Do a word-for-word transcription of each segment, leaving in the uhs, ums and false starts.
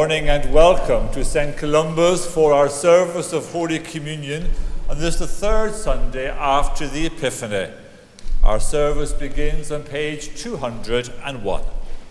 morning and welcome to Saint Columba's for our service of Holy Communion on this the third Sunday after the Epiphany. Our service begins on page two hundred and one.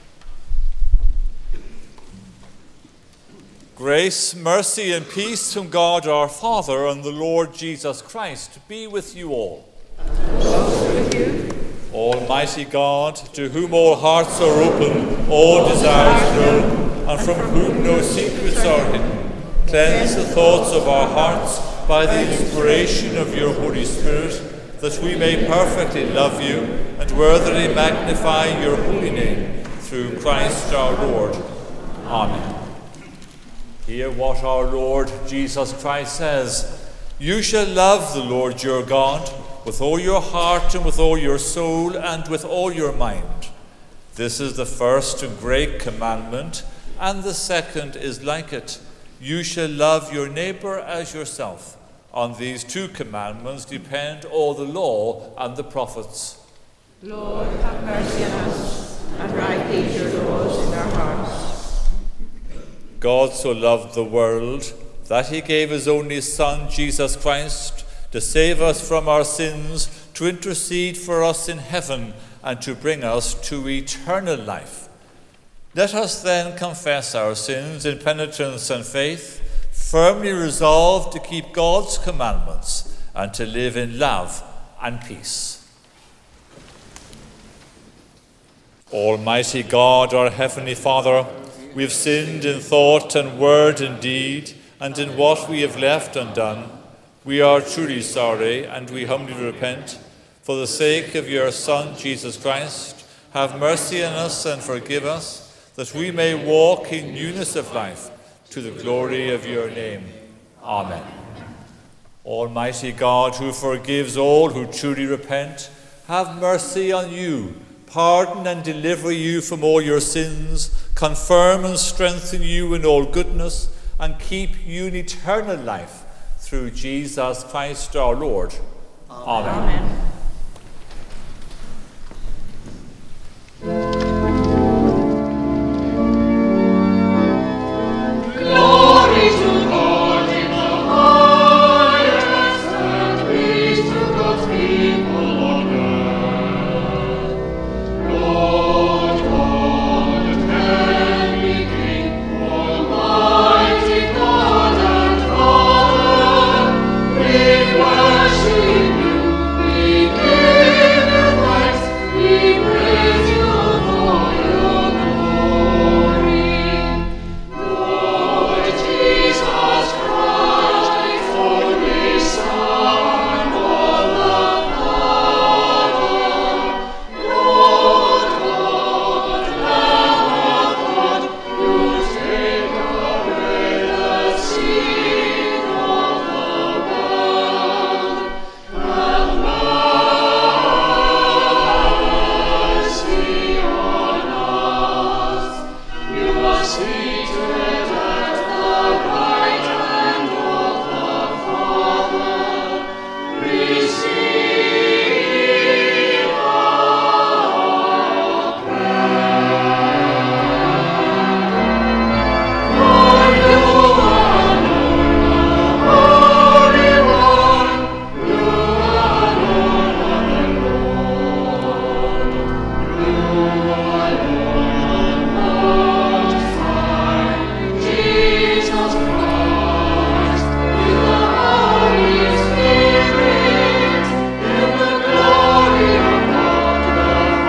Grace, mercy and peace from God our Father and the Lord Jesus Christ be with you all. And also with you. Almighty God, to whom all hearts are open, all desires known, and from whom no secrets are hidden, cleanse the thoughts of our hearts by the inspiration of your Holy Spirit, that we may perfectly love you and worthily magnify your holy name, through Christ our Lord. Amen. Hear what our Lord Jesus Christ says: "You shall love the Lord your God with all your heart and with all your soul and with all your mind. This is the first and great commandment, and the second is like it. You shall love your neighbor as yourself. On these two commandments depend all the law and the prophets." Lord, have mercy on us, and write these your laws in our hearts. God so loved the world that he gave his only Son, Jesus Christ, to save us from our sins, to intercede for us in heaven, and to bring us to eternal life. Let us then confess our sins in penitence and faith, firmly resolved to keep God's commandments and to live in love and peace. Almighty God, our Heavenly Father, we have sinned in thought and word and deed, and in what we have left undone. We are truly sorry, and we humbly repent. For the sake of your Son, Jesus Christ, have mercy on us and forgive us, that we may walk in newness of life, to the glory of your name. Amen. Almighty God, who forgives all who truly repent, have mercy on you, pardon and deliver you from all your sins, confirm and strengthen you in all goodness, and keep you in eternal life, through Jesus Christ our Lord. Amen. Amen. Glory to God in the highest, and peace to God's people on earth. Lord God, heavenly King, Almighty God and Father, we worship you, we give you thanks, we praise you for your glory. Lord Jesus Christ, only Son of the Father, Lord God, Lamb of God, you take away the sin of the world. Have mercy on us. You are seated at the right hand of the Father. Receive our prayer. For you alone are Holy One. You alone are the Lord. You alone are Most High. Jesus Christ, with the Holy Spirit, in the glory of God the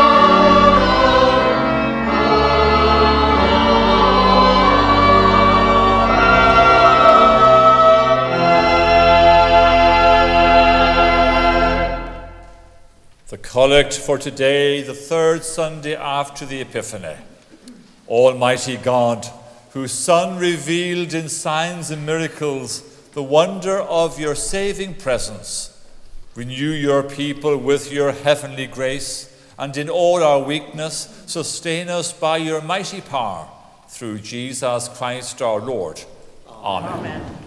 Father. The Collect for today, the third Sunday after the Epiphany. Almighty God, whose Son revealed in signs and miracles the wonder of your saving presence, renew your people with your heavenly grace, and in all our weakness sustain us by your mighty power, through Jesus Christ our Lord. Amen. Amen.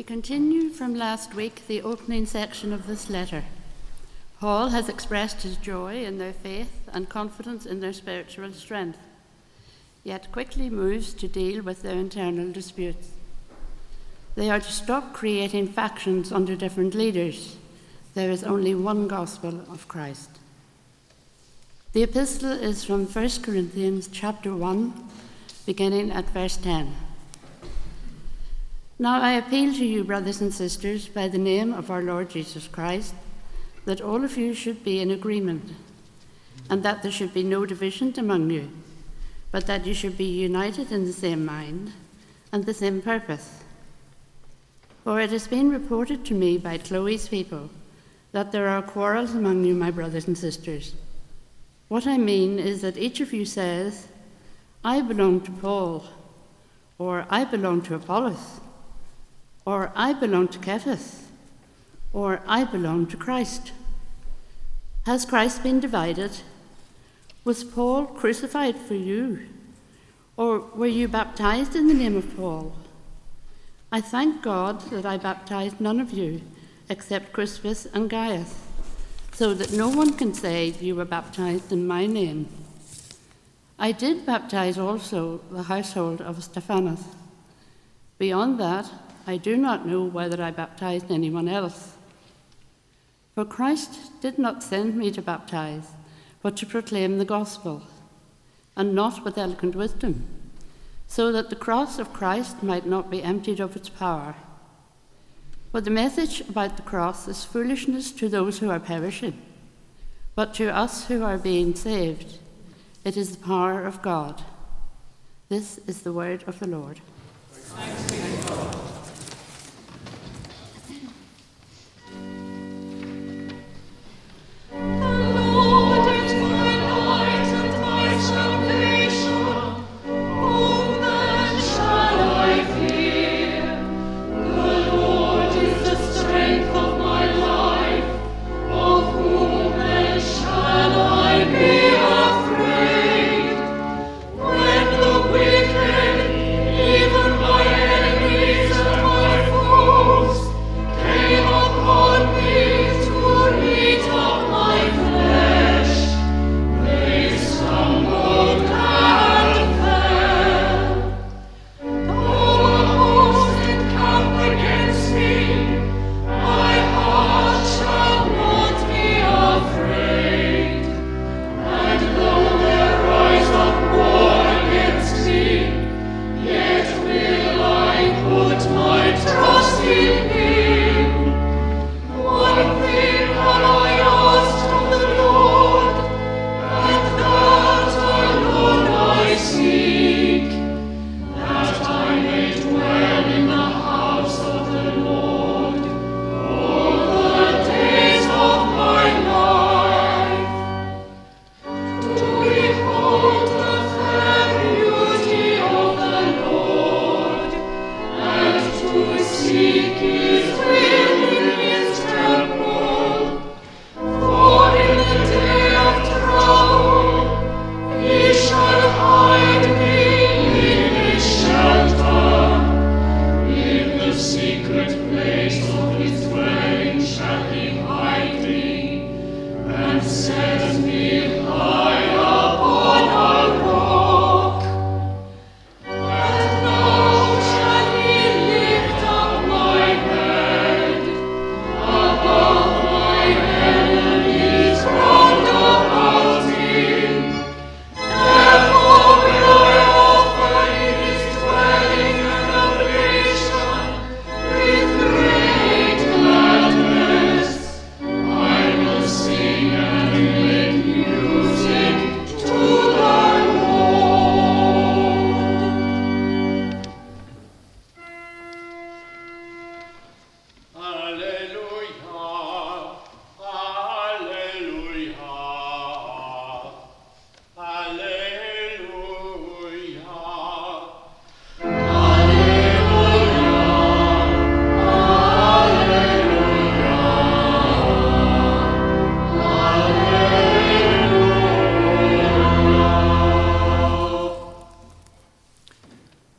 continue from last week the opening section of this letter. Paul has expressed his joy in their faith and confidence in their spiritual strength, yet quickly moves to deal with their internal disputes. They are to stop creating factions under different leaders. There is only one gospel of Christ. The epistle is from First Corinthians chapter one, beginning at verse ten. Now I appeal to you, brothers and sisters, by the name of our Lord Jesus Christ, that all of you should be in agreement, and that there should be no division among you, but that you should be united in the same mind and the same purpose. For it has been reported to me by Chloe's people that there are quarrels among you, my brothers and sisters. What I mean is that each of you says, I belong to Paul, or I belong to Apollos, or I belong to Cephas, or I belong to Christ. Has Christ been divided? Was Paul crucified for you? Or were you baptized in the name of Paul? I thank God that I baptized none of you except Crispus and Gaius, so that no one can say you were baptized in my name. I did baptize also the household of Stephanas. Beyond that, I do not know whether I baptized anyone else. For Christ did not send me to baptize, but to proclaim the gospel, and not with eloquent wisdom, so that the cross of Christ might not be emptied of its power. For the message about the cross is foolishness to those who are perishing, but to us who are being saved, it is the power of God. This is the word of the Lord. Thanks be to God. Even my enemy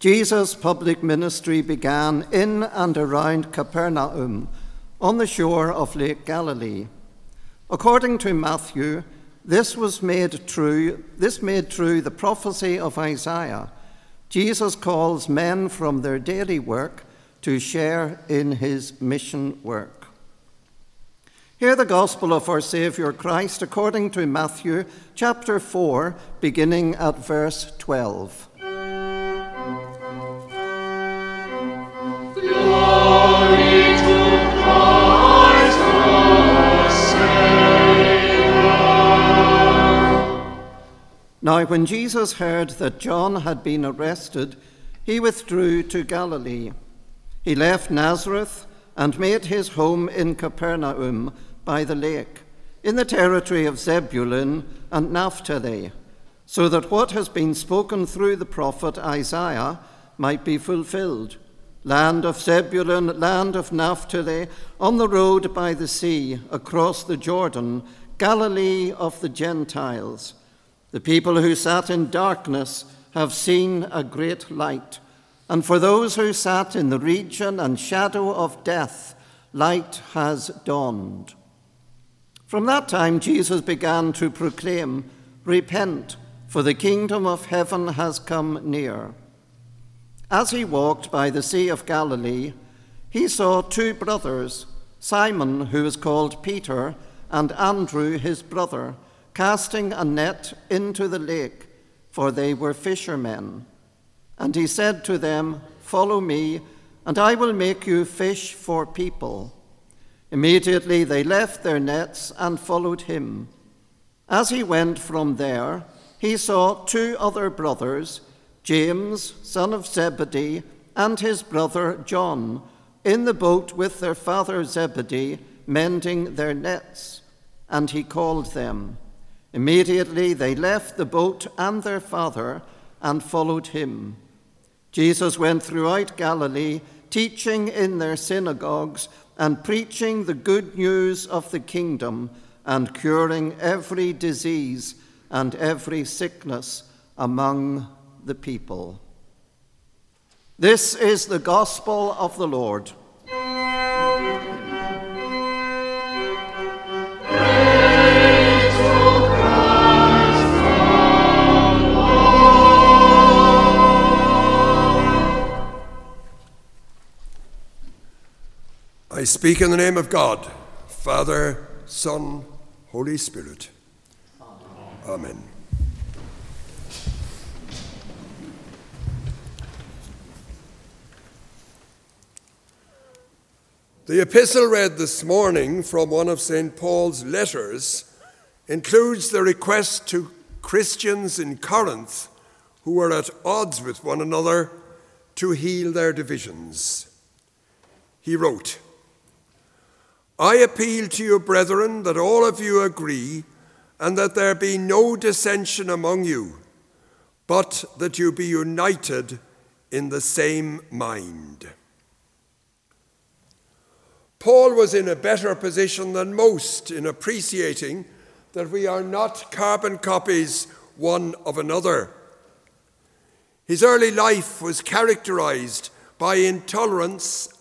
Jesus' public ministry began in and around Capernaum, on the shore of Lake Galilee. According to Matthew, this was made true, this made true the prophecy of Isaiah. Jesus calls men from their daily work to share in his mission work. Hear the gospel of our Saviour Christ according to Matthew chapter four, beginning at verse twelve. Glory to Christ our Saviour. Now when Jesus heard that John had been arrested, he withdrew to Galilee. He left Nazareth and made his home in Capernaum by the lake, in the territory of Zebulun and Naphtali, so that what has been spoken through the prophet Isaiah might be fulfilled. Land of Zebulun, land of Naphtali, on the road by the sea, across the Jordan, Galilee of the Gentiles. The people who sat in darkness have seen a great light, and for those who sat in the region and shadow of death, light has dawned. From that time Jesus began to proclaim, "Repent, for the kingdom of heaven has come near." As he walked by the Sea of Galilee, he saw two brothers, Simon, who is called Peter, and Andrew, his brother, casting a net into the lake, for they were fishermen. And he said to them, "Follow me, and I will make you fish for people." Immediately they left their nets and followed him. As he went from there, he saw two other brothers, James, son of Zebedee, and his brother John, in the boat with their father Zebedee, mending their nets, and he called them. Immediately they left the boat and their father and followed him. Jesus went throughout Galilee, teaching in their synagogues and preaching the good news of the kingdom and curing every disease and every sickness among the people. This is the gospel of the Lord. I speak in the name of God, Father, Son, Holy Spirit. Amen. Amen. The epistle read this morning from one of Saint Paul's letters includes the request to Christians in Corinth who were at odds with one another to heal their divisions. He wrote, "I appeal to you, brethren, that all of you agree, and that there be no dissension among you, but that you be united in the same mind." Paul was in a better position than most in appreciating that we are not carbon copies one of another. His early life was characterized by intolerance